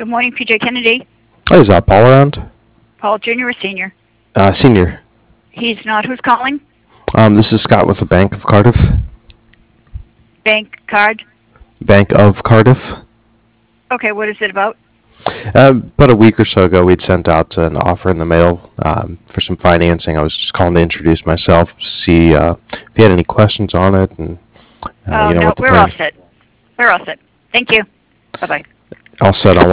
Good morning, PJ Kennedy. Hi, is Paul around? Paul Jr. or Senior? Senior. He's not. Who's calling? This is Scott with the Bank of Cardiff. Bank card. Bank of Cardiff. Okay, what is it about? About a week or so ago, we'd sent out an offer in the mail for some financing. I was just calling to introduce myself, see if you had any questions on it, and No, what the we're plan. all set. We're all set. Thank you. Bye-bye. All set on